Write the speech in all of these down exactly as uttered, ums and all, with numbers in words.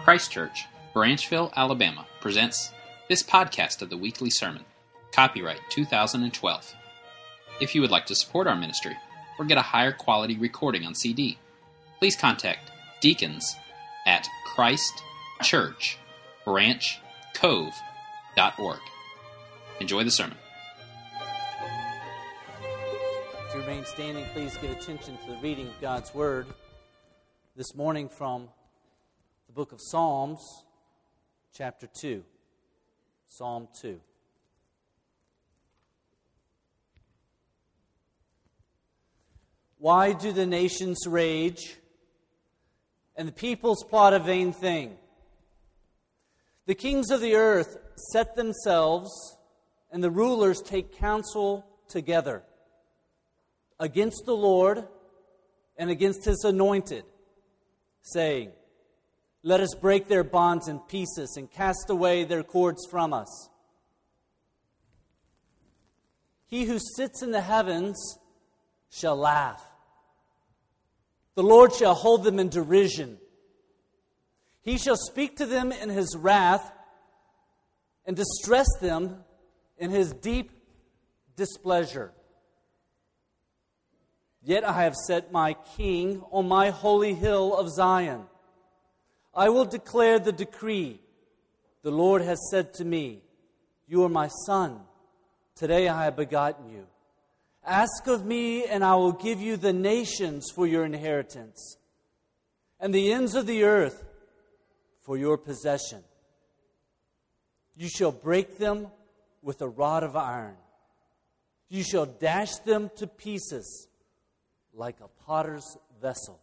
Christ Church, Branchville, Alabama, presents this podcast of the weekly sermon, copyright two thousand twelve. If you would like to support our ministry or get a higher quality recording on C D, please contact deacons at Christ Church Branch Cove dot org. Enjoy the sermon. To remain standing, please give attention to the reading of God's Word this morning from the book of Psalms, chapter two. Psalm two. Why do the nations rage, and the peoples plot a vain thing? The kings of the earth set themselves, and the rulers take counsel together against the Lord and against His anointed, saying, "Let us break their bonds in pieces and cast away their cords from us." He who sits in the heavens shall laugh. The Lord shall hold them in derision. He shall speak to them in His wrath and distress them in His deep displeasure. Yet I have set my King on my holy hill of Zion. I will declare the decree. The Lord has said to me, "You are my son. Today I have begotten you. Ask of me, and I will give you the nations for your inheritance, and the ends of the earth for your possession. You shall break them with a rod of iron. You shall dash them to pieces like a potter's vessel.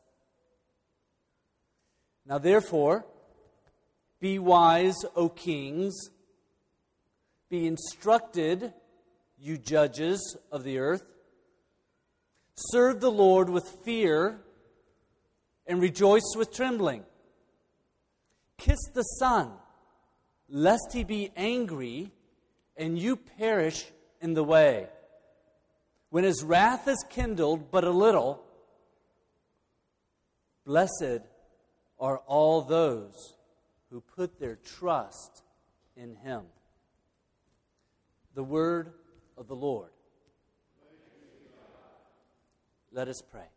Now therefore, be wise, O kings. Be instructed, you judges of the earth. Serve the Lord with fear and rejoice with trembling. Kiss the Son, lest He be angry and you perish in the way. When His wrath is kindled but a little, blessed are all those who put their trust in Him." The word of the Lord. Let us pray.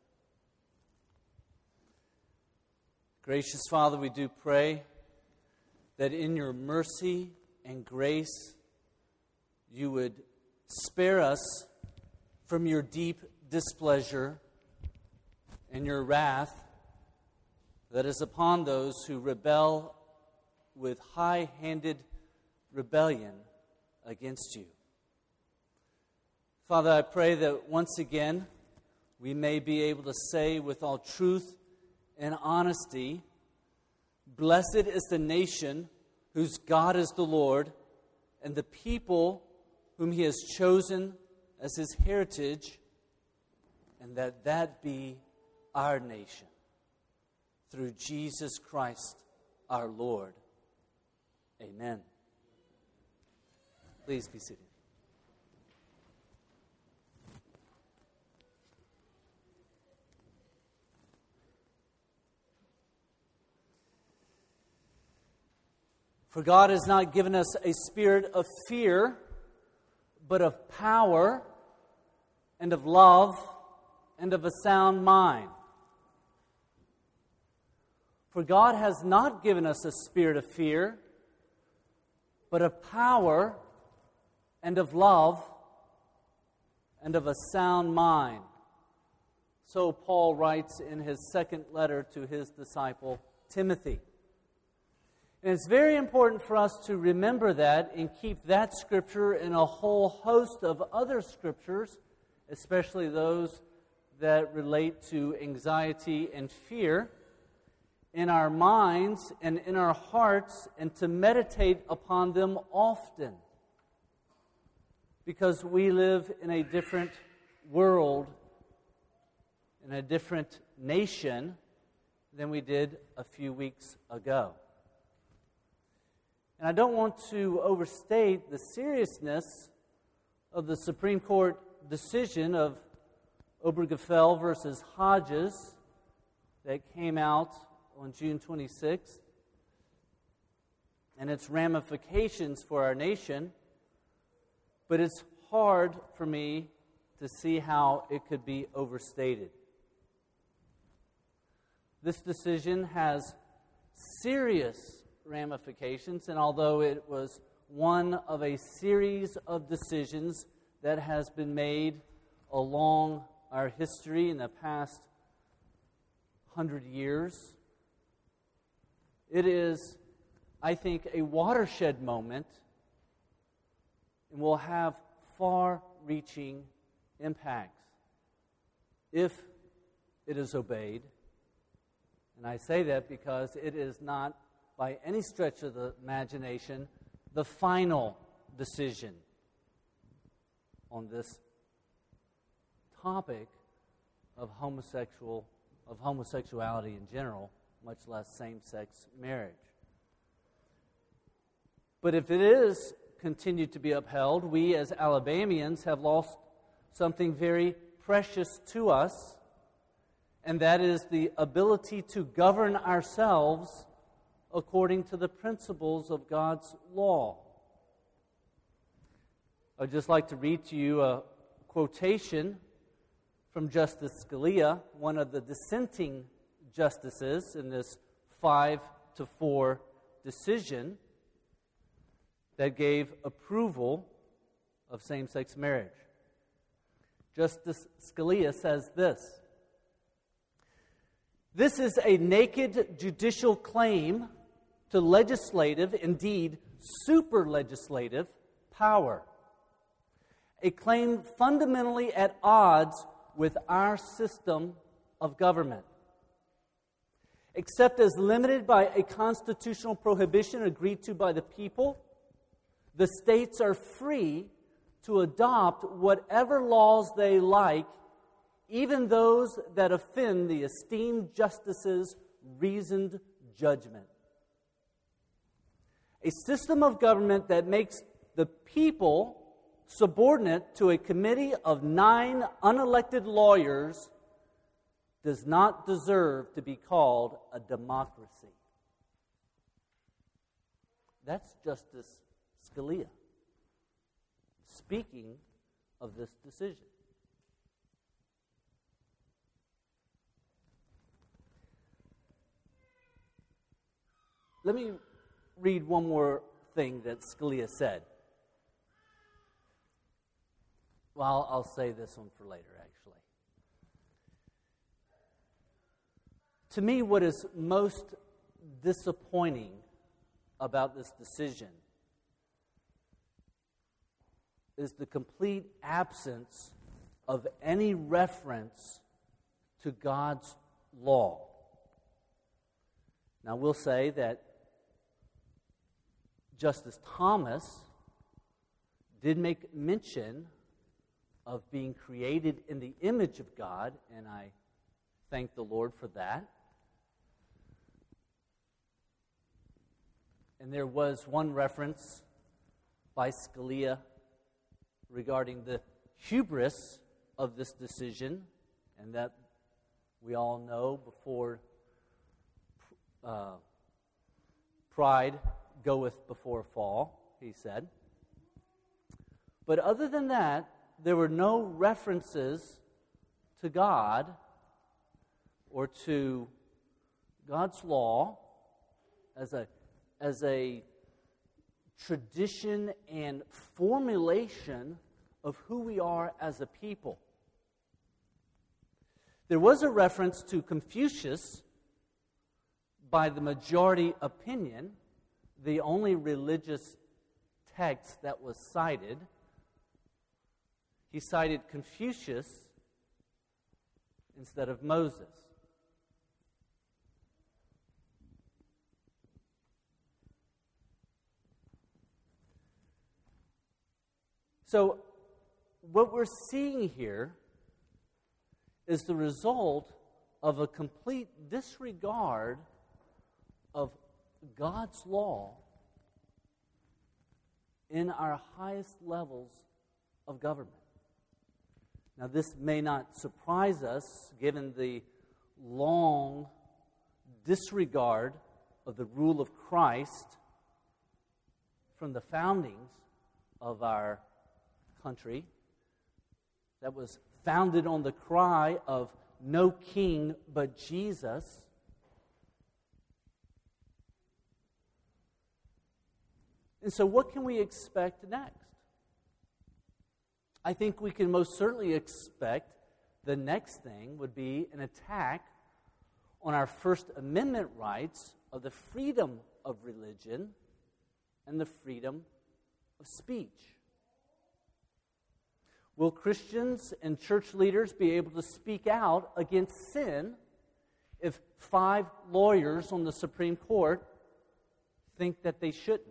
Gracious Father, we do pray that in your mercy and grace you would spare us from your deep displeasure and your wrath that is upon those who rebel with high-handed rebellion against you. Father, I pray that once again we may be able to say with all truth and honesty, "Blessed is the nation whose God is the Lord, and the people whom He has chosen as His heritage," and that that be our nation. Through Jesus Christ our Lord. Amen. Please be seated. For God has not given us a spirit of fear, but of power and of love and of a sound mind. For God has not given us a spirit of fear, but of power and of love and of a sound mind. So Paul writes in his second letter to his disciple Timothy. And it's very important for us to remember that and keep that scripture and a whole host of other scriptures, especially those that relate to anxiety and fear, in our minds and in our hearts, and to meditate upon them often. Because we live in a different world, in a different nation than we did a few weeks ago. And I don't want to overstate the seriousness of the Supreme Court decision of Obergefell versus Hodges that came out on June twenty-sixth. and its ramifications for our nation, but it's hard for me to see how it could be overstated. This decision has serious ramifications, and although it was one of a series of decisions that has been made along our history in the past hundred years, it is, I think, a watershed moment and will have far-reaching impacts if it is obeyed. And I say that because it is not, by any stretch of the imagination, the final decision on this topic of homosexual of homosexuality in general, much less same-sex marriage. But if it is continued to be upheld, we as Alabamians have lost something very precious to us, and that is the ability to govern ourselves according to the principles of God's law. I'd just like to read to you a quotation from Justice Scalia, one of the dissenting justices in this five to four decision that gave approval of same-sex marriage. Justice Scalia says this: "This is a naked judicial claim to legislative, indeed super-legislative, power. A claim fundamentally at odds with our system of government. Except as limited by a constitutional prohibition agreed to by the people, the states are free to adopt whatever laws they like, even those that offend the esteemed justice's reasoned judgment. A system of government that makes the people subordinate to a committee of nine unelected lawyers does not deserve to be called a democracy." That's Justice Scalia speaking of this decision. Let me read one more thing that Scalia said. Well, I'll say this one for later, actually. To me, what is most disappointing about this decision is the complete absence of any reference to God's law. Now, we'll say that Justice Thomas did make mention of being created in the image of God, and I thank the Lord for that. And there was one reference by Scalia regarding the hubris of this decision, and that we all know before uh, pride goeth before fall, he said. But other than that, there were no references to God or to God's law as a, as a tradition and formulation of who we are as a people. There was a reference to Confucius by the majority opinion, the only religious text that was cited. He cited Confucius instead of Moses. So, what we're seeing here is the result of a complete disregard of God's law in our highest levels of government. Now, this may not surprise us, given the long disregard of the rule of Christ from the foundings of our country that was founded on the cry of no king but Jesus. And so what can we expect next? I think we can most certainly expect the next thing would be an attack on our First Amendment rights of the freedom of religion and the freedom of speech. Will Christians and church leaders be able to speak out against sin if five lawyers on the Supreme Court think that they shouldn't?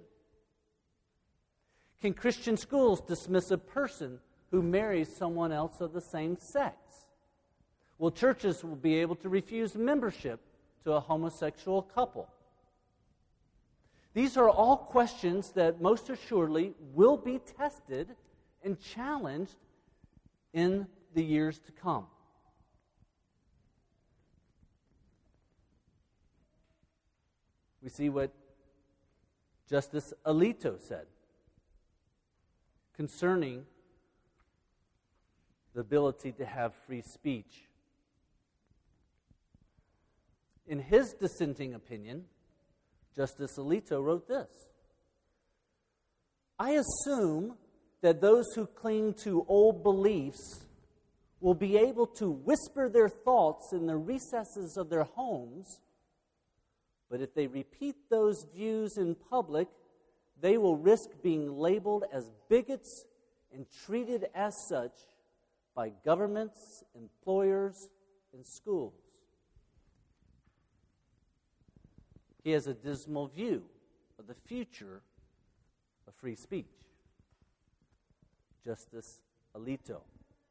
Can Christian schools dismiss a person who marries someone else of the same sex? Well, churches will be able to refuse membership to a homosexual couple. These are all questions that most assuredly will be tested and challenged in the years to come. We see what Justice Alito said concerning the ability to have free speech. In his dissenting opinion, Justice Alito wrote this: I assume that those who cling to old beliefs will be able to whisper their thoughts in the recesses of their homes, but if they repeat those views in public, they will risk being labeled as bigots and treated as such by governments, employers, and schools. He has a dismal view of the future of free speech. Justice Alito.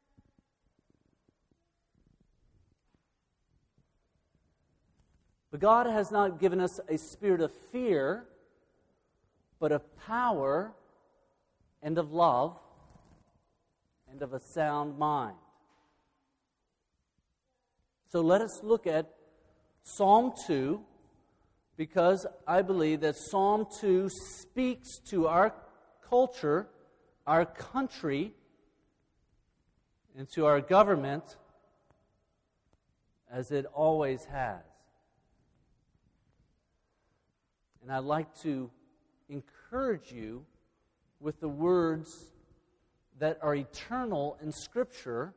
But God has not given us a spirit of fear, but of power and of love and of a sound mind. So let us look at Psalm two, because I believe that Psalm two speaks to our culture, our country, and to our government as it always has. And I'd like to encourage you with the words that are eternal in Scripture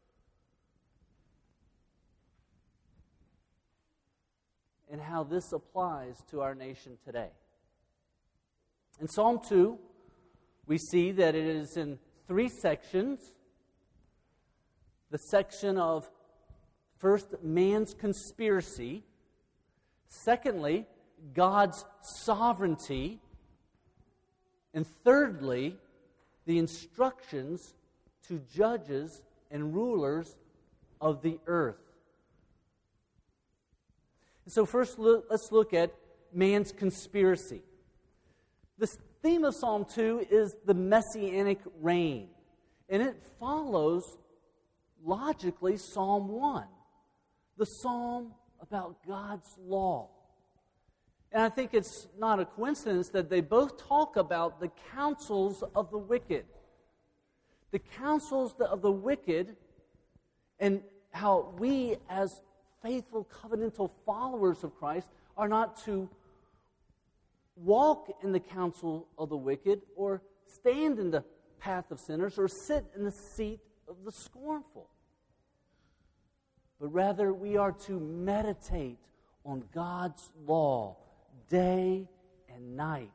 and how this applies to our nation today. In Psalm two, we see that it is in three sections. The section of, first, man's conspiracy. Secondly, God's sovereignty. And thirdly, the instructions to judges and rulers of the earth. So first, let's look at man's conspiracy. The theme of Psalm two is the Messianic reign, and it follows, logically, Psalm one, the psalm about God's law. And I think it's not a coincidence that they both talk about the counsels of the wicked. The counsels of the wicked, and how we as faithful covenantal followers of Christ are not to walk in the counsel of the wicked or stand in the path of sinners or sit in the seat of the scornful. But rather we are to meditate on God's law day and night.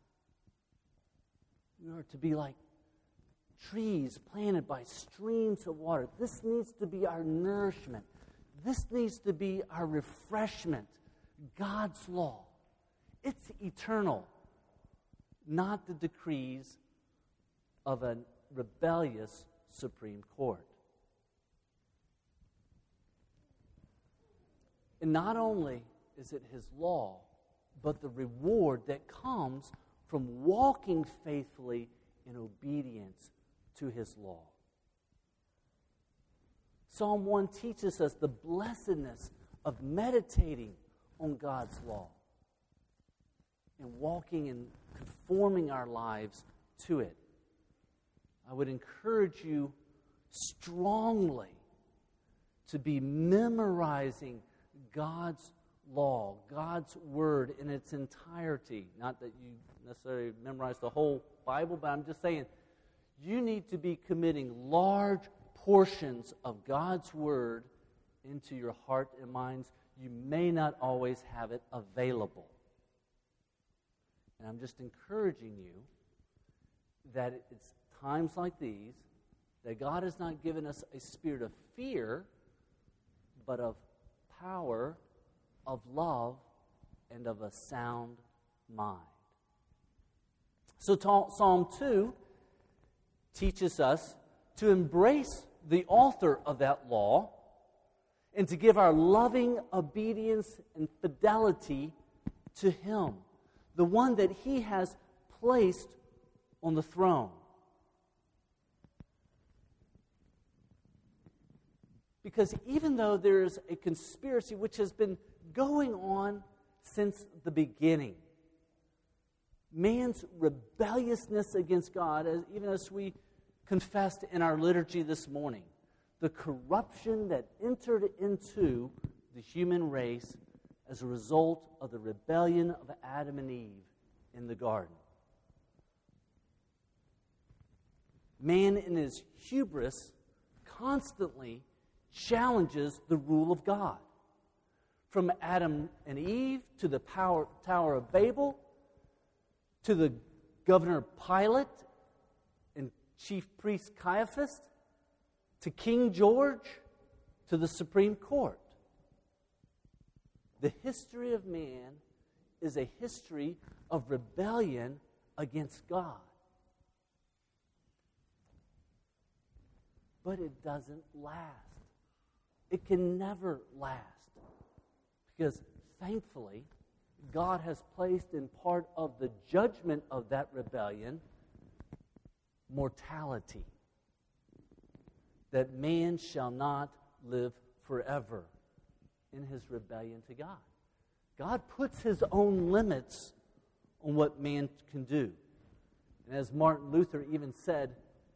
We are to be like trees planted by streams of water. This needs to be our nourishment. This needs to be our refreshment. God's law. It's eternal, not the decrees of a rebellious Supreme Court. And not only is it His law, but the reward that comes from walking faithfully in obedience to His law. Psalm one teaches us the blessedness of meditating on God's law. and walking and conforming our lives to it. I would encourage you strongly to be memorizing God's law, God's word in its entirety. Not that you necessarily memorize the whole Bible, but I'm just saying you need to be committing large portions of God's word into your heart and minds. You may not always have it available. And I'm just encouraging you that it's times like these that God has not given us a spirit of fear, but of power, of love, and of a sound mind. So Psalm two teaches us to embrace the author of that law and to give our loving obedience and fidelity to Him, the one that He has placed on the throne. Because even though there is a conspiracy which has been going on since the beginning, man's rebelliousness against God, as, even as we confessed in our liturgy this morning, the corruption that entered into the human race as a result of the rebellion of Adam and Eve in the garden. Man in his hubris constantly challenges the rule of God. From Adam and Eve to the power, Tower of Babel, to the governor Pilate and chief priest Caiaphas, to King George, to the Supreme Court. The history of man is a history of rebellion against God. But it doesn't last. It can never last. Because thankfully, God has placed in part of the judgment of that rebellion mortality. That man shall not live forever in his rebellion to God. God puts His own limits on what man can do. And as Martin Luther even said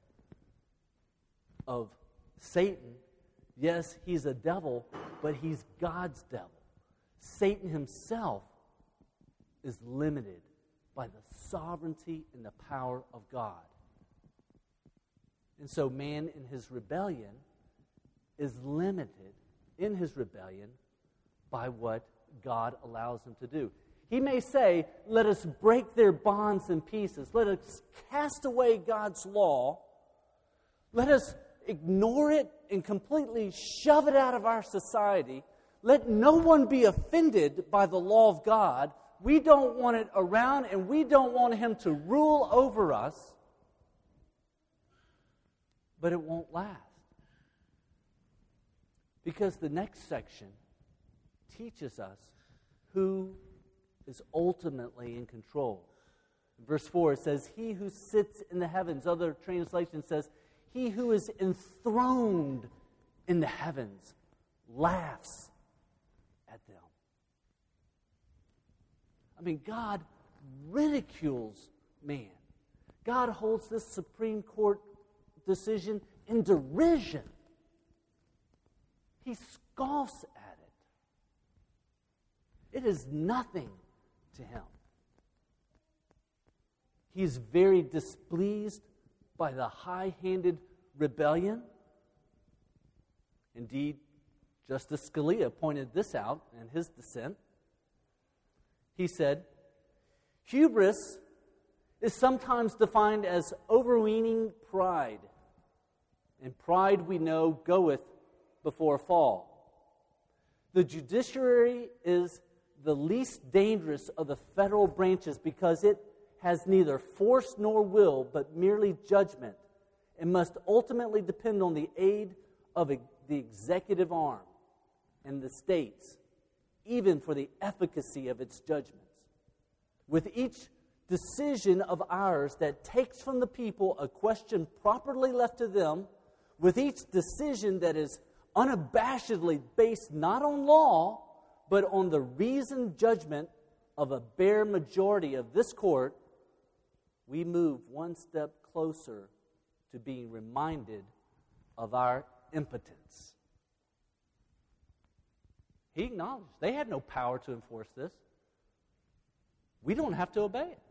of Satan, yes, he's a devil, but he's God's devil. Satan himself is limited by the sovereignty and the power of God. And so man in his rebellion is limited in his rebellion by what God allows him to do. He may say, let us break their bonds in pieces. Let us cast away God's law. Let us ignore it and completely shove it out of our society. Let no one be offended by the law of God. We don't want it around, and we don't want Him to rule over us. But it won't last. Because the next section teaches us who is ultimately in control. In verse four, it says, He who sits in the heavens. Other translation says, He who is enthroned in the heavens laughs at them. I mean, God ridicules man. God holds this Supreme Court decision in derision. He scoffs at it. It is nothing to Him. He is very displeased by the high-handed rebellion. Indeed, Justice Scalia pointed this out in his dissent. He said, hubris is sometimes defined as overweening pride. And pride, we know, goeth before a fall. The judiciary is the least dangerous of the federal branches because it has neither force nor will, but merely judgment, and must ultimately depend on the aid of a, the executive arm and the states, even for the efficacy of its judgments. With each decision of ours that takes from the people a question properly left to them, with each decision that is unabashedly based not on law, but on the reasoned judgment of a bare majority of this court, we move one step closer to being reminded of our impotence. He acknowledged they had no power to enforce this. We don't have to obey it.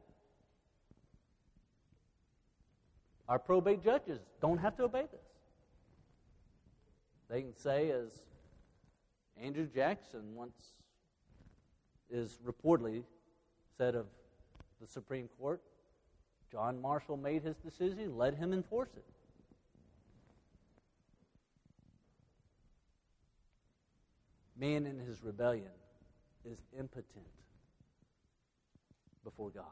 Our probate judges don't have to obey this. They can say, as Andrew Jackson once is reportedly said of the Supreme Court, John Marshall made his decision, let him enforce it. Man in his rebellion is impotent before God.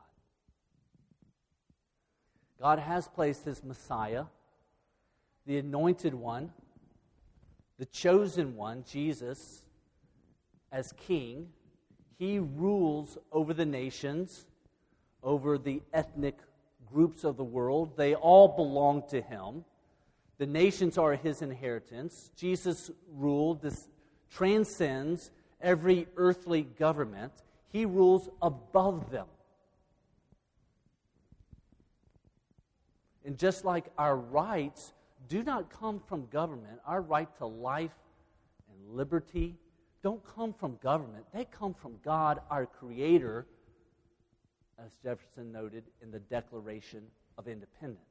God has placed his Messiah, the anointed one, the chosen one, Jesus, as king. He rules over the nations, over the ethnic groups of the world. They all belong to him. The nations are his inheritance. Jesus' rule dis- transcends every earthly government. He rules above them. And just like our rights do not come from government, our right to life and liberty don't come from government. They come from God, our Creator, as Jefferson noted in the Declaration of Independence.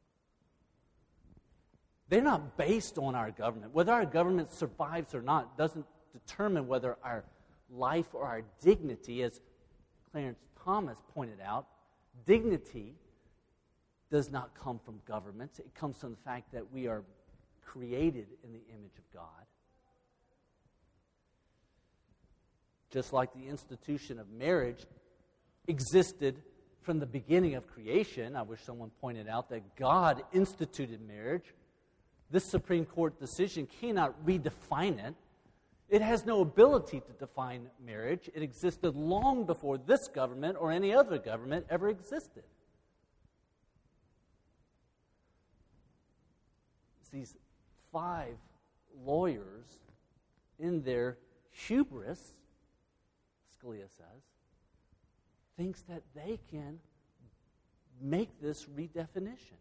They're not based on our government. Whether our government survives or not doesn't determine whether our life or our dignity, as Clarence Thomas pointed out, dignity does not come from governments. It comes from the fact that we are created in the image of God. Just like the institution of marriage existed from the beginning of creation. I wish someone pointed out that God instituted marriage. This Supreme Court decision cannot redefine it. It has no ability to define marriage. It existed long before this government or any other government ever existed. It's these five lawyers in their hubris, Scalia says, thinks that they can make this redefinition.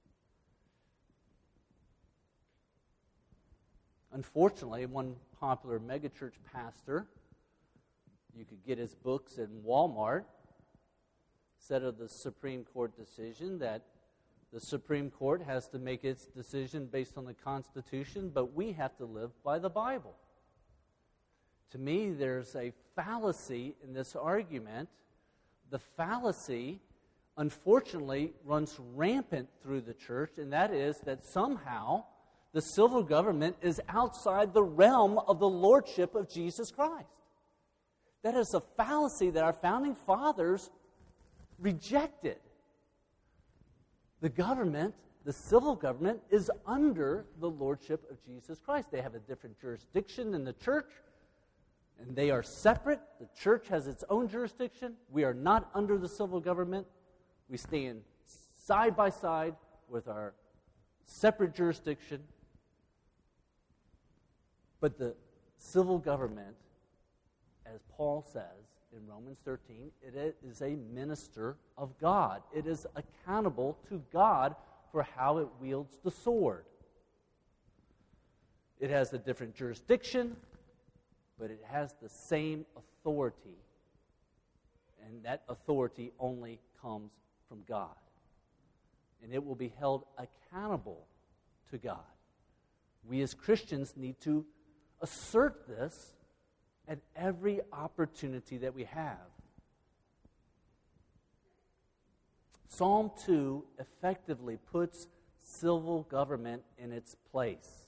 Unfortunately, one popular megachurch pastor, you could get his books in Walmart, said of the Supreme Court decision that the Supreme Court has to make its decision based on the Constitution, but we have to live by the Bible. To me, there's a fallacy in this argument. The fallacy, unfortunately, runs rampant through the church, and that is that somehow the civil government is outside the realm of the lordship of Jesus Christ. That is a fallacy that our founding fathers rejected. The government, the civil government, is under the lordship of Jesus Christ. They have a different jurisdiction than the church, and they are separate. The church has its own jurisdiction. We are not under the civil government. We stand side by side with our separate jurisdiction. But the civil government, as Paul says in Romans thirteen, it is a minister of God. It is accountable to God for how it wields the sword. It has a different jurisdiction, but it has the same authority. And that authority only comes from God. And it will be held accountable to God. We as Christians need to assert this at every opportunity that we have. Psalm two effectively puts civil government in its place.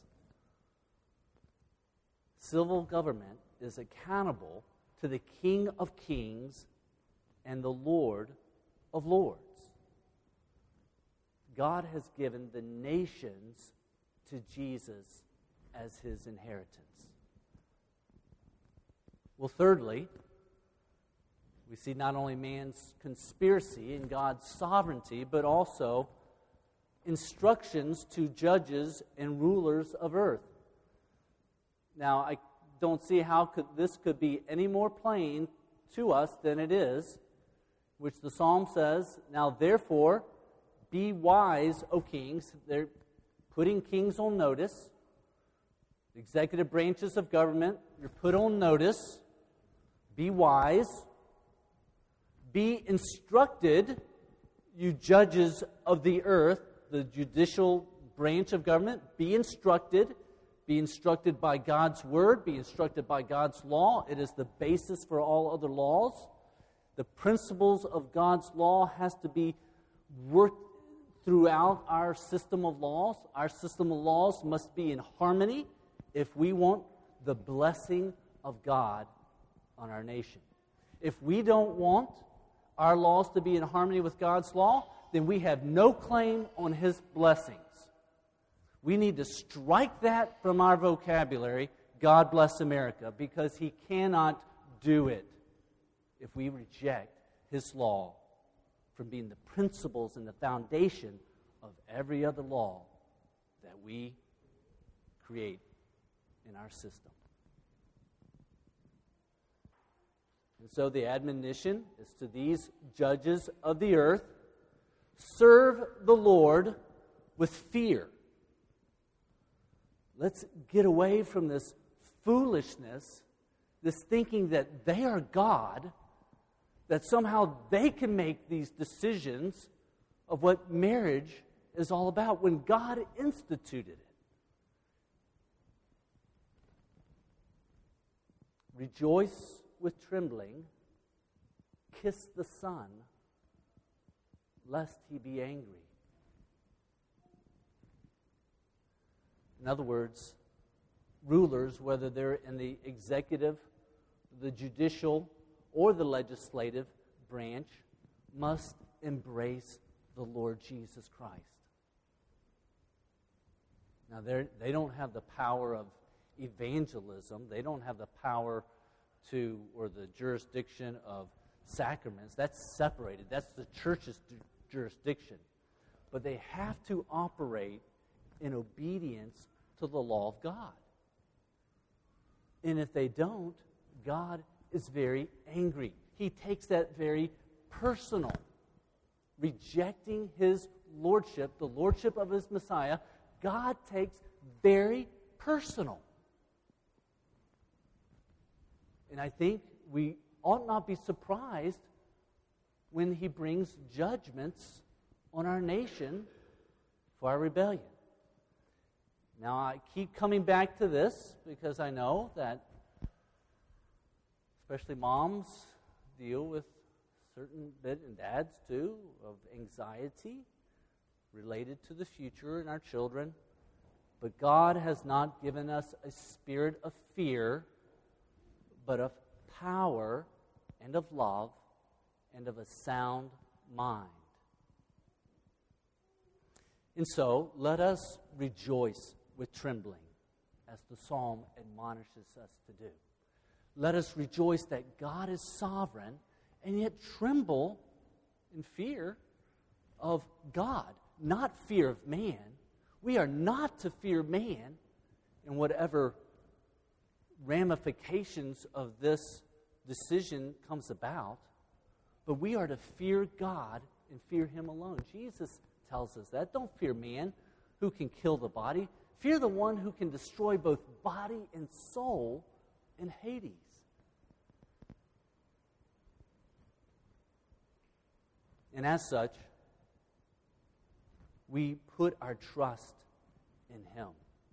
Civil government is accountable to the King of Kings and the Lord of Lords. God has given the nations to Jesus as his inheritance. Well, thirdly, we see not only man's conspiracy and God's sovereignty, but also instructions to judges and rulers of earth. Now, I don't see how could, this could be any more plain to us than it is, which the psalm says, now therefore, be wise, O kings. They're putting kings on notice. The executive branches of government, you're put on notice. Be wise. Be instructed, you judges of the earth, the judicial branch of government. Be instructed. Be instructed by God's word. Be instructed by God's law. It is the basis for all other laws. The principles of God's law has to be worked throughout our system of laws. Our system of laws must be in harmony if we want the blessing of God on our nation. If we don't want our laws to be in harmony with God's law, then we have no claim on His blessings. We need to strike that from our vocabulary, God bless America, because He cannot do it if we reject His law from being the principles and the foundation of every other law that we create in our system. And so the admonition is to these judges of the earth, serve the Lord with fear. Let's get away from this foolishness, this thinking that they are God, that somehow they can make these decisions of what marriage is all about when God instituted it. Rejoice with trembling, kiss the Son, lest He be angry. In other words, rulers, whether they're in the executive, the judicial, or the legislative branch, must embrace the Lord Jesus Christ. Now, they don't have the power of evangelism. They don't have the power to, or the jurisdiction of sacraments. That's separated. That's the church's jurisdiction. But they have to operate in obedience to the law of God. And if they don't, God is very angry. He takes that very personal. Rejecting His lordship, the lordship of His Messiah, God takes very personal. And I think we ought not be surprised when He brings judgments on our nation for our rebellion. Now, I keep coming back to this because I know that especially moms deal with certain bit, and dads too, of anxiety related to the future and our children. But God has not given us a spirit of fear, but of power and of love and of a sound mind. And so, let us rejoice with trembling, as the psalm admonishes us to do. Let us rejoice that God is sovereign, and yet tremble in fear of God, not fear of man. We are not to fear man in whatever ramifications of this decision comes about, but we are to fear God and fear Him alone. Jesus tells us that. Don't fear man who can kill the body. Fear the one who can destroy both body and soul in Hades. And as such, we put our trust in Him.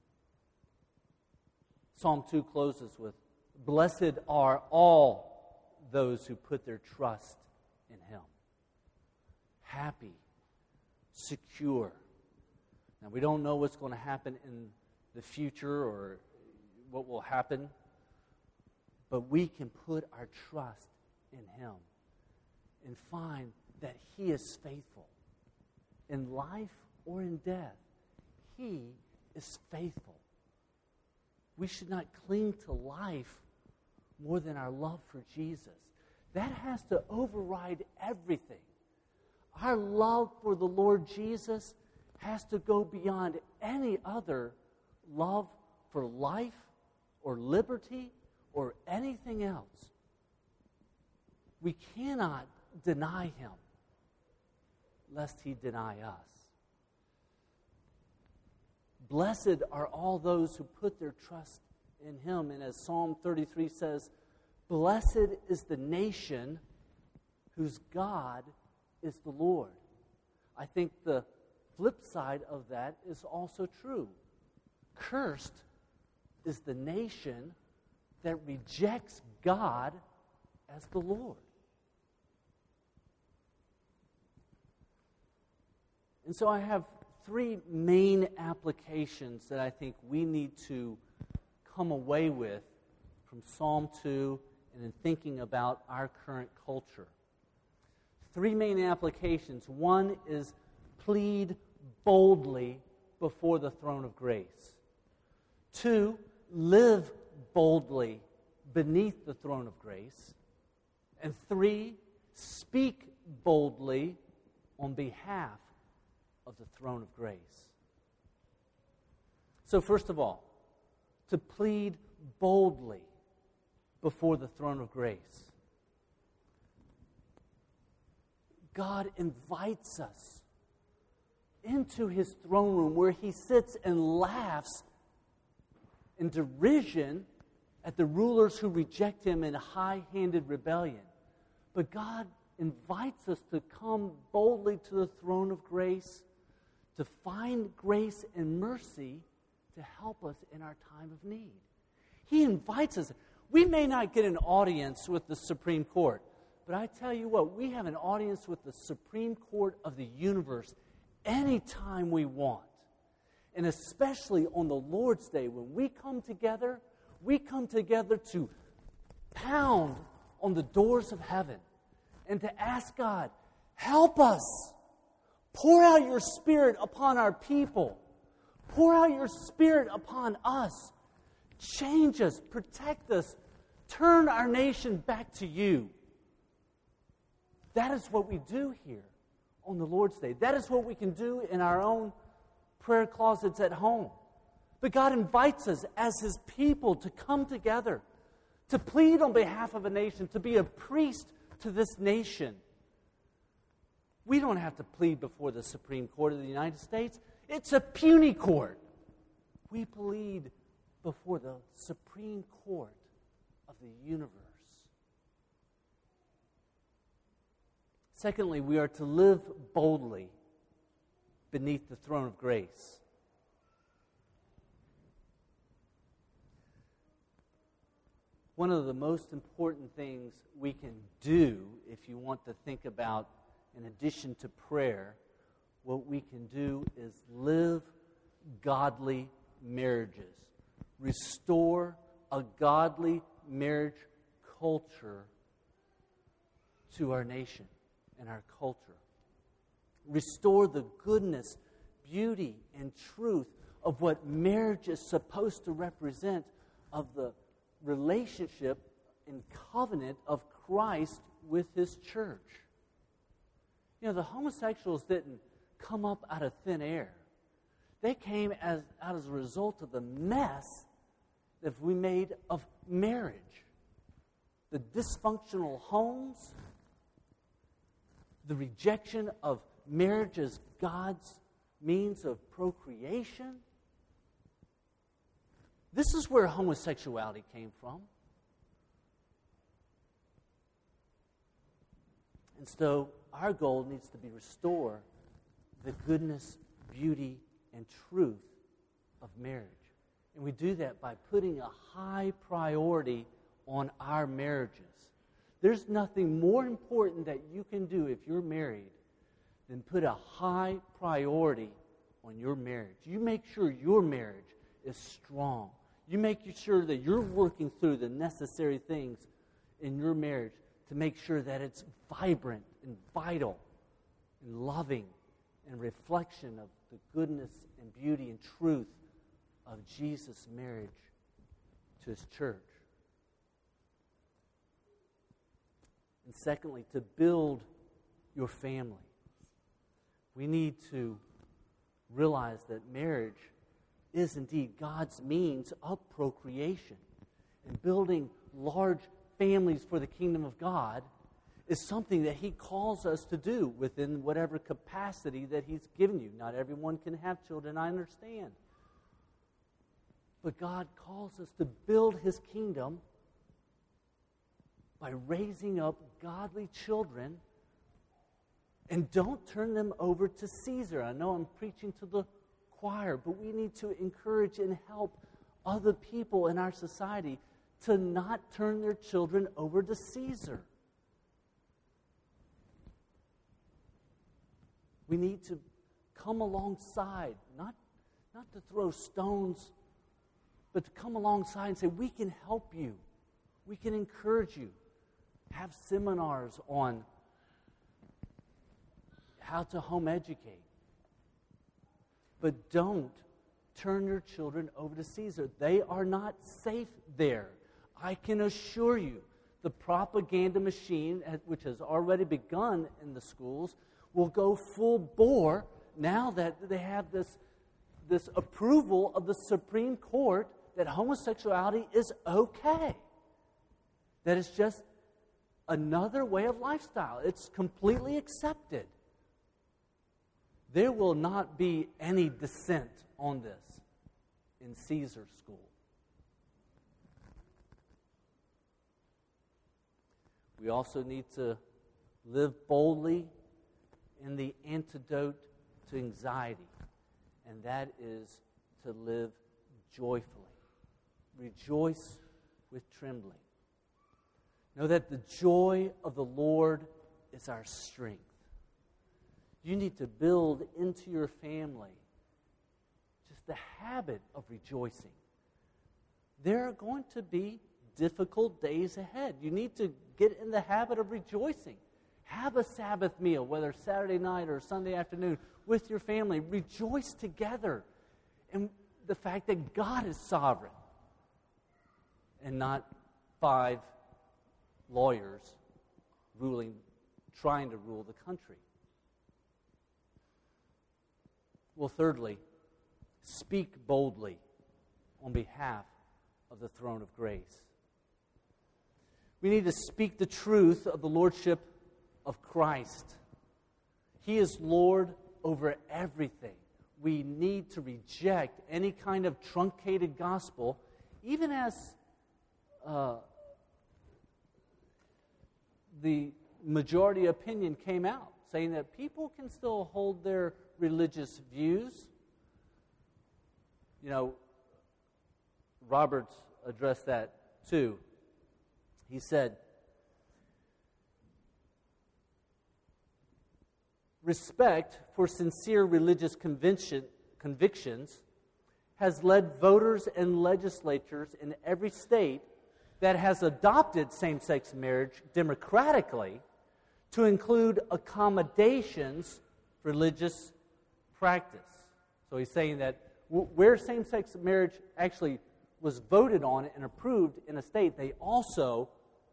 Psalm two closes with, "Blessed are all those who put their trust in Him." Happy, secure. Now, we don't know what's going to happen in the future or what will happen, but we can put our trust in Him and find that He is faithful. In life or in death, He is faithful. We should not cling to life more than our love for Jesus. That has to override everything. Our love for the Lord Jesus has to go beyond any other love for life or liberty or anything else. we cannot deny him, lest he deny us. Blessed are all those who put their trust in him. And as Psalm thirty-three says, blessed is the nation whose God is the Lord. I think the flip side of that is also true. Cursed is the nation that rejects God as the Lord. And so I have three main applications that I think we need to come away with from Psalm two and in thinking about our current culture. Three main applications. One is plead boldly before the throne of grace. Two, live boldly beneath the throne of grace. And three, speak boldly on behalf of the throne of grace. So first of all, to plead boldly before the throne of grace. God invites us into his throne room where he sits and laughs in derision at the rulers who reject him in high-handed rebellion. But God invites us to come boldly to the throne of grace, to find grace and mercy to help us in our time of need. He invites us. We may not get an audience with the Supreme Court, but I tell you what, we have an audience with the Supreme Court of the universe anytime we want. And especially on the Lord's Day, when we come together, we come together to pound on the doors of heaven and to ask God, help us. Pour out your Spirit upon our people. Pour out your Spirit upon us. Change us, protect us, turn our nation back to you. That is what we do here on the Lord's Day. That is what we can do in our own prayer closets at home. But God invites us as his people to come together, to plead on behalf of a nation, to be a priest to this nation. We don't have to plead before the Supreme Court of the United States. It's a puny court. We plead before the Supreme Court of the universe. Secondly, we are to live boldly beneath the throne of grace. One of the most important things we can do, if you want to think about, in addition to prayer, what we can do is live godly marriages. Restore a godly marriage culture to our nation and our culture. Restore the goodness, beauty, and truth of what marriage is supposed to represent, of the relationship and covenant of Christ with his church. You know, the homosexuals didn't come up out of thin air. They came as out as a result of the mess that we made of marriage. The dysfunctional homes, the rejection of marriage as God's means of procreation. This is where homosexuality came from. And so our goal needs to be restore the goodness, beauty, and truth of marriage. And we do that by putting a high priority on our marriages. There's nothing more important that you can do if you're married than put a high priority on your marriage. You make sure your marriage is strong. You make sure that you're working through the necessary things in your marriage to make sure that it's vibrant and vital and loving and reflection of the goodness and beauty and truth of Jesus' marriage to his church. And secondly, to build your family. We need to realize that marriage is indeed God's means of procreation. And building large families for the kingdom of God is something that He calls us to do within whatever capacity that He's given you. Not everyone can have children, I understand. But God calls us to build His kingdom by raising up godly children. And don't turn them over to Caesar. I know I'm preaching to the choir, but we need to encourage and help other people in our society to not turn their children over to Caesar. We need to come alongside, not, not to throw stones, but to come alongside and say, we can help you. We can encourage you. Have seminars on how to home educate. But don't turn your children over to Caesar. They are not safe there. I can assure you, the propaganda machine, which has already begun in the schools, will go full bore now that they have this, this approval of the Supreme Court that homosexuality is okay. That it's just another way of lifestyle. It's completely accepted. There will not be any dissent on this in Caesar school. We also need to live boldly in the antidote to anxiety, and that is to live joyfully. Rejoice with trembling. Know that the joy of the Lord is our strength. You need to build into your family just the habit of rejoicing. There are going to be difficult days ahead. You need to get in the habit of rejoicing. Have a Sabbath meal, whether Saturday night or Sunday afternoon, with your family. Rejoice together in the fact that God is sovereign and not five lawyers ruling, trying to rule the country. Well, thirdly, speak boldly on behalf of the throne of grace. We need to speak the truth of the lordship of Christ. He is Lord over everything. We need to reject any kind of truncated gospel, even as uh, the majority opinion came out, saying that people can still hold their religious views. You know, Roberts addressed that too. He said, respect for sincere religious conviction, convictions has led voters and legislatures in every state that has adopted same-sex marriage democratically to include accommodations for religious practice. So he's saying that w- where same-sex marriage actually was voted on and approved in a state, they also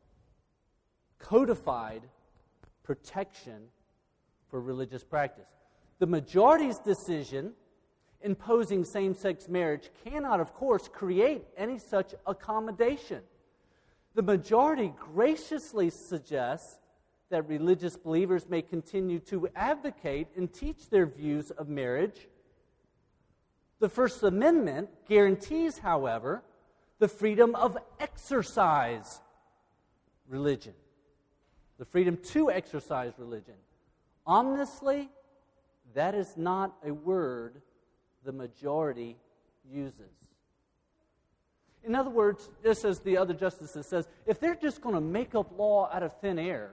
codified protection for religious practice. The majority's decision imposing same-sex marriage cannot, of course, create any such accommodation. The majority graciously suggests that religious believers may continue to advocate and teach their views of marriage. The First Amendment guarantees, however, the freedom of exercise religion, the freedom to exercise religion. Ominously, that is not a word the majority uses. In other words, just as the other justices says, if they're just going to make up law out of thin air,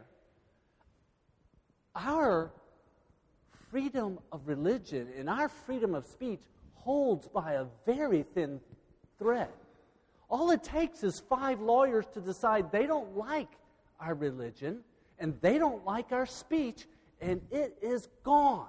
our freedom of religion and our freedom of speech holds by a very thin thread. All it takes is five lawyers to decide they don't like our religion and they don't like our speech, and it is gone.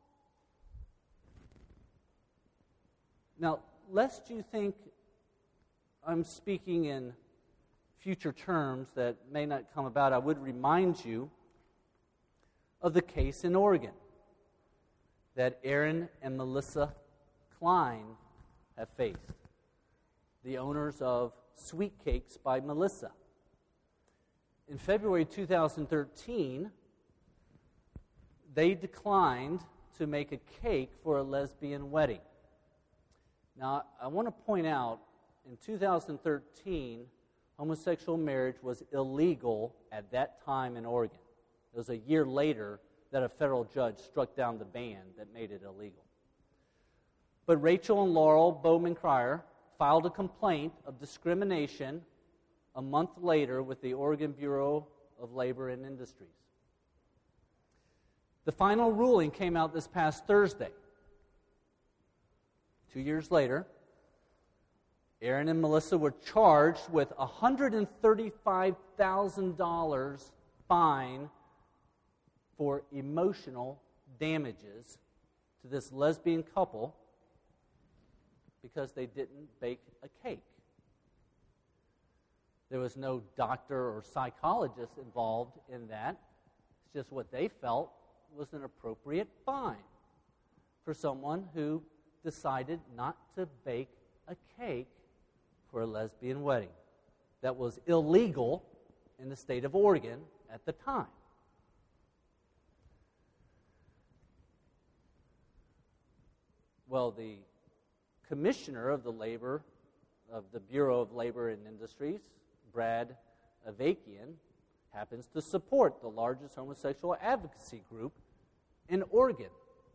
Now, lest you think I'm speaking in future terms that may not come about, I would remind you of the case in Oregon that Aaron and Melissa Klein have faced, the owners of Sweet Cakes by Melissa. in February two thousand thirteen, they declined to make a cake for a lesbian wedding. Now, I want to point out, in two thousand thirteen, homosexual marriage was illegal at that time in Oregon. It was a year later that a federal judge struck down the ban that made it illegal. But Rachel and Laurel Bowman-Cryer filed a complaint of discrimination a month later with the Oregon Bureau of Labor and Industries. The final ruling came out this past Thursday. Two years later, Aaron and Melissa were charged with a one hundred thirty-five thousand dollars fine for emotional damages to this lesbian couple because they didn't bake a cake. There was no doctor or psychologist involved in that. It's just what they felt was an appropriate fine for someone who decided not to bake a cake for a lesbian wedding that was illegal in the state of Oregon at the time. Well, the commissioner of the labor, of the Bureau of Labor and Industries, Brad Avakian, happens to support the largest homosexual advocacy group in Oregon.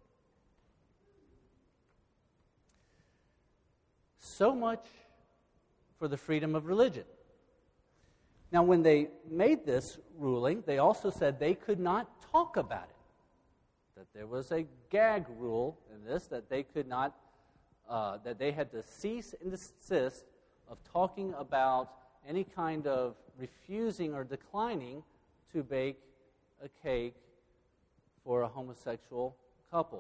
So much for the freedom of religion. Now, when they made this ruling, they also said they could not talk about it. That there was a gag rule in this, that they could not, uh, that they had to cease and desist of talking about any kind of refusing or declining to bake a cake for a homosexual couple.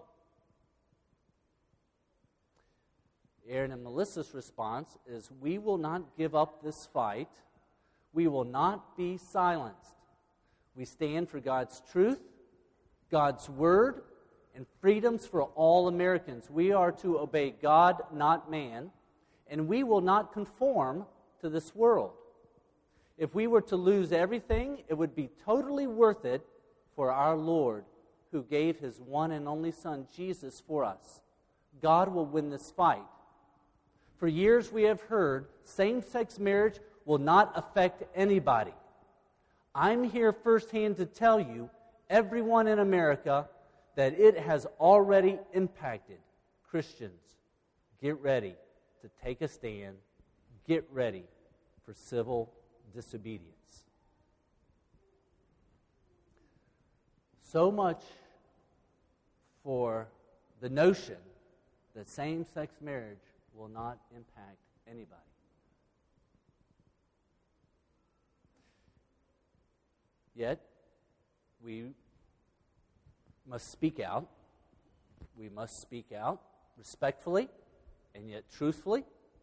Aaron and Melissa's response is, we will not give up this fight. We will not be silenced. We stand for God's truth, God's word, and freedoms for all Americans. We are to obey God, not man, and we will not conform to this world. If we were to lose everything, it would be totally worth it for our Lord, who gave his one and only Son, Jesus, for us. God will win this fight. For years we have heard same-sex marriage will not affect anybody. I'm here firsthand to tell you, everyone in America, that it has already impacted Christians. Get ready to take a stand. Get ready for civil disobedience. So much for the notion that same-sex marriage will not impact anybody. Yet, we must speak out. We must speak out respectfully and yet truthfully.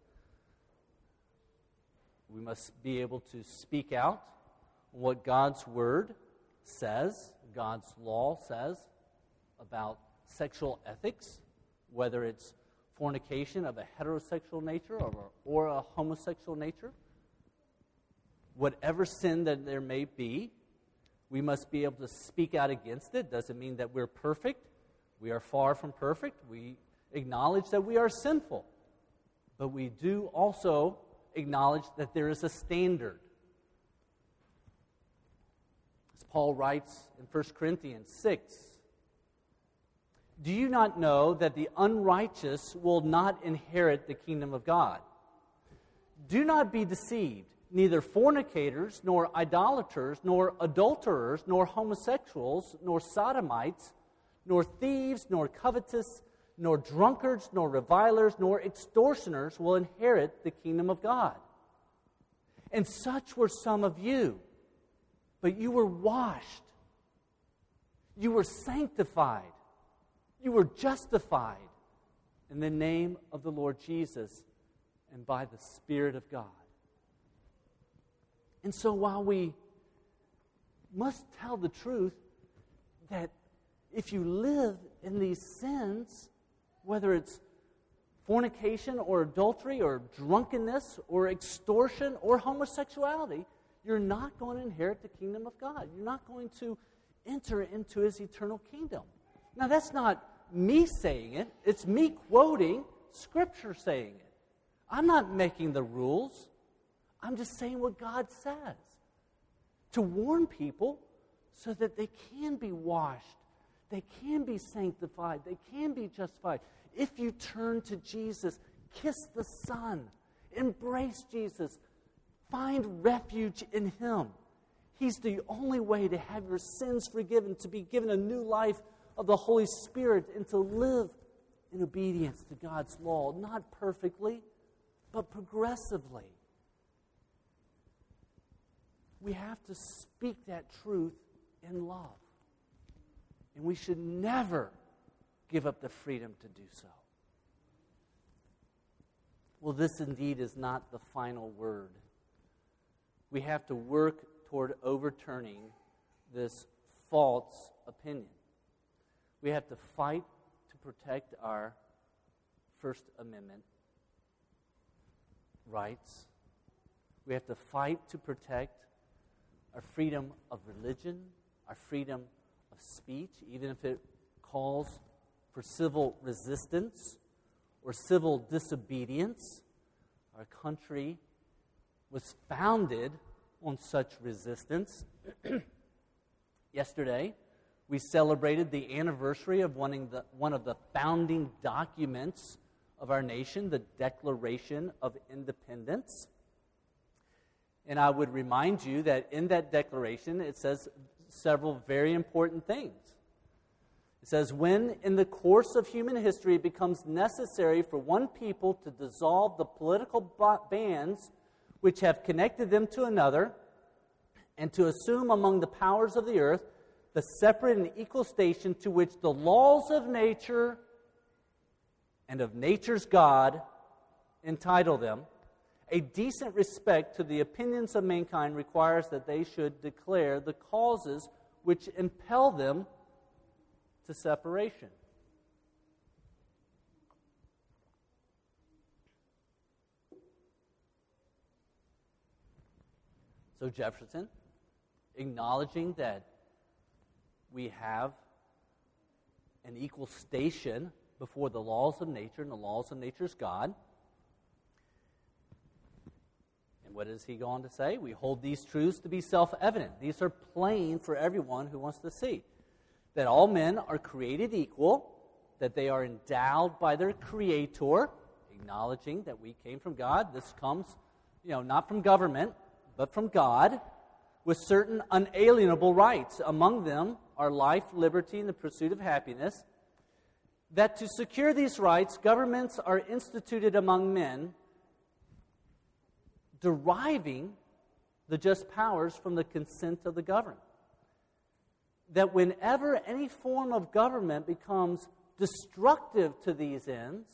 We must be able to speak out what God's Word says, God's law says about sexual ethics, whether it's fornication of a heterosexual nature or, or a homosexual nature. Whatever sin that there may be, we must be able to speak out against it. Doesn't mean that we're perfect. We are far from perfect. We acknowledge that we are sinful. But we do also acknowledge that there is a standard. As Paul writes in First Corinthians six, do you not know that the unrighteous will not inherit the kingdom of God? Do not be deceived. Neither fornicators, nor idolaters, nor adulterers, nor homosexuals, nor sodomites, nor thieves, nor covetous, nor drunkards, nor revilers, nor extortioners will inherit the kingdom of God. And such were some of you. But you were washed. You were sanctified. You were justified in the name of the Lord Jesus and by the Spirit of God. And so while we must tell the truth that if you live in these sins, whether it's fornication or adultery or drunkenness or extortion or homosexuality, you're not going to inherit the kingdom of God. You're not going to enter into his eternal kingdom. Now, that's not me saying it. It's me quoting Scripture saying it. I'm not making the rules. I'm just saying what God says. To warn people so that they can be washed. They can be sanctified. They can be justified. If you turn to Jesus, kiss the Son. Embrace Jesus. Find refuge in him. He's the only way to have your sins forgiven, to be given a new life of the Holy Spirit, and to live in obedience to God's law. Not perfectly, but progressively. We have to speak that truth in love. And we should never give up the freedom to do so. Well, this indeed is not the final word. We have to work toward overturning this false opinion. We have to fight to protect our First Amendment rights. We have to fight to protect our freedom of religion, our freedom of speech, even if it calls for civil resistance or civil disobedience. Our country was founded on such resistance. Yesterday, we celebrated the anniversary of one of, the, one of the founding documents of our nation, the Declaration of Independence. And I would remind you that in that declaration, it says several very important things. It says, when in the course of human history it becomes necessary for one people to dissolve the political bands which have connected them to another, and to assume among the powers of the earth the separate and equal station to which the laws of nature and of nature's God entitle them, a decent respect to the opinions of mankind requires that they should declare the causes which impel them to separation. So Jefferson, acknowledging that we have an equal station before the laws of nature and the laws of nature's God. And what does he go on to say? We hold these truths to be self-evident. These are plain for everyone who wants to see. That all men are created equal, that they are endowed by their Creator, acknowledging that we came from God. This comes, you know, not from government, but from God, with certain unalienable rights. Among them are life, liberty, and the pursuit of happiness. That to secure these rights, governments are instituted among men, deriving the just powers from the consent of the governed. That whenever any form of government becomes destructive to these ends,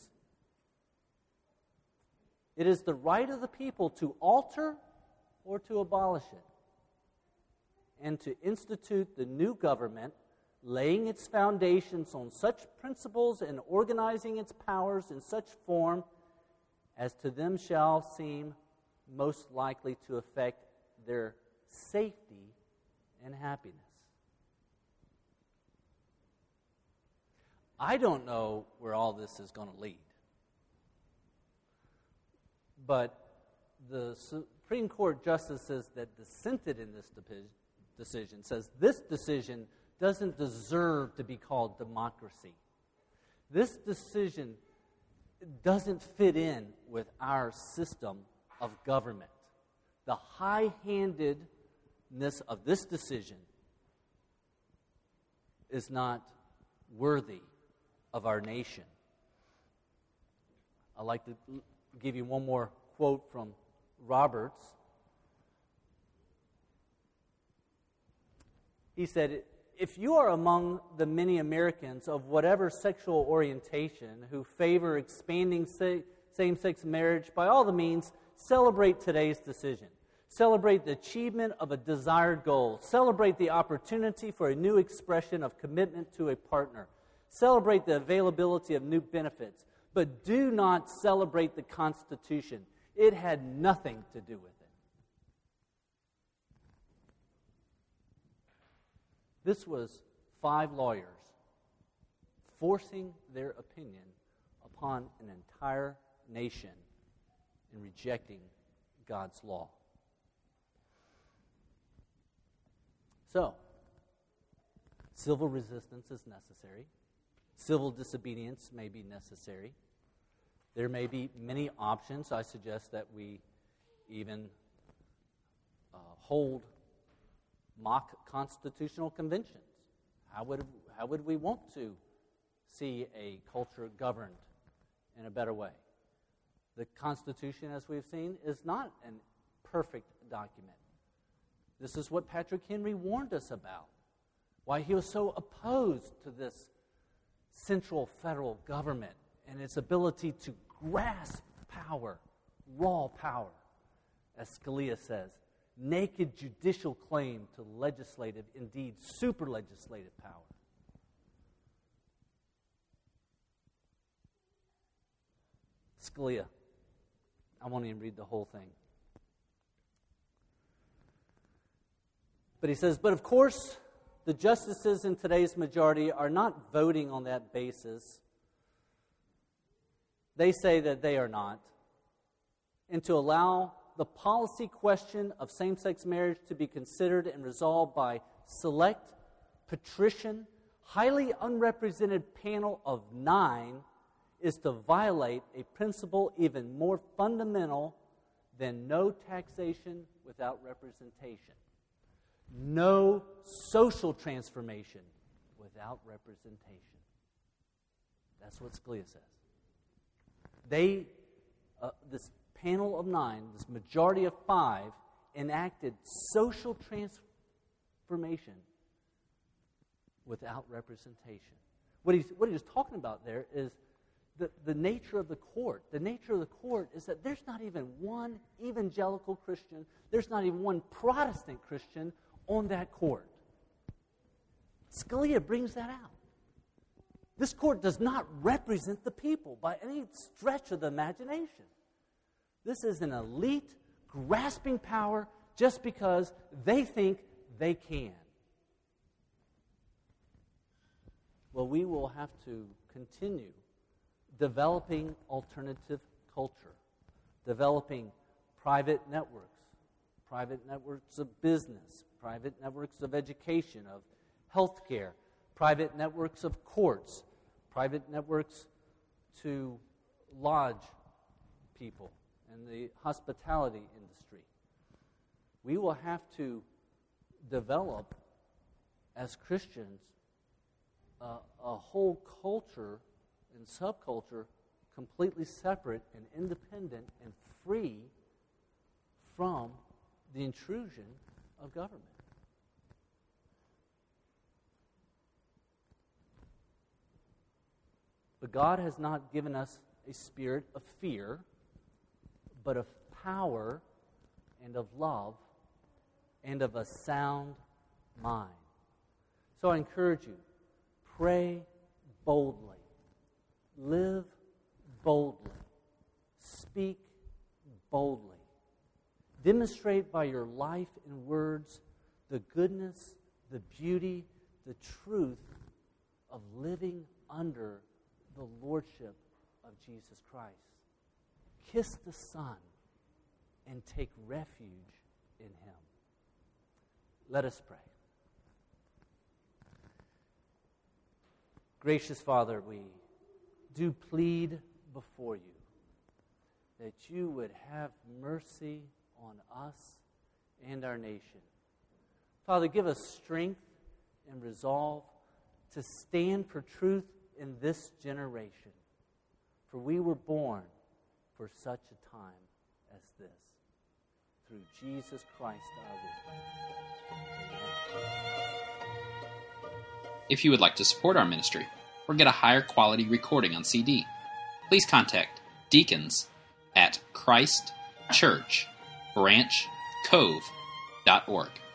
it is the right of the people to alter or to abolish it, and to institute the new government, laying its foundations on such principles and organizing its powers in such form as to them shall seem most likely to affect their safety and happiness. I don't know where all this is going to lead, but the Supreme Court justices that dissented in this decision says this decision doesn't deserve to be called democracy. This decision doesn't fit in with our system of government. The high-handedness of this decision is not worthy of our nation. I'd like to give you one more quote from Roberts. He said, if you are among the many Americans of whatever sexual orientation who favor expanding same-sex marriage, by all the means, celebrate today's decision. Celebrate the achievement of a desired goal. Celebrate the opportunity for a new expression of commitment to a partner. Celebrate the availability of new benefits. But do not celebrate the Constitution. It had nothing to do with it. This was five lawyers forcing their opinion upon an entire nation and rejecting God's law. So, civil resistance is necessary. Civil disobedience may be necessary. There may be many options. I suggest that we even uh, hold mock constitutional conventions. How would, how would we want to see a culture governed in a better way? The Constitution, as we've seen, is not a perfect document. This is what Patrick Henry warned us about, why he was so opposed to this central federal government and its ability to grasp power, raw power, as Scalia says, naked judicial claim to legislative, indeed super legislative power. Scalia, I won't even read the whole thing. But he says, but of course, the justices in today's majority are not voting on that basis. They say that they are not. And to allow the policy question of same-sex marriage to be considered and resolved by select, patrician, highly unrepresented panel of nine is to violate a principle even more fundamental than no taxation without representation. No social transformation without representation. That's what Scalia says. They, uh, this panel of nine, this majority of five, enacted social transformation without representation. What he's, what he's talking about there is the, the nature of the court. The nature of the court is that there's not even one evangelical Christian, there's not even one Protestant Christian on that court. Scalia brings that out. This court does not represent the people by any stretch of the imagination. This is an elite grasping power just because they think they can. Well, we will have to continue developing alternative culture, developing private networks, private networks of business, private networks of education, of healthcare, private networks of courts, private networks to lodge people in the hospitality industry. We will have to develop, as Christians, uh, a whole culture and subculture completely separate and independent and free from the intrusion of government. But God has not given us a spirit of fear, but of power and of love and of a sound mind. So I encourage you, pray boldly, live boldly, speak boldly. Demonstrate by your life and words the goodness, the beauty, the truth of living under the lordship of Jesus Christ. Kiss the Son and take refuge in Him. Let us pray. Gracious Father, we do plead before you that you would have mercy on us and our nation. Father, give us strength and resolve to stand for truth in this generation. For we were born for such a time as this. Through Jesus Christ our Lord. If you would like to support our ministry or get a higher quality recording on C D, please contact deacons at Christ Church Branch Cove dot org.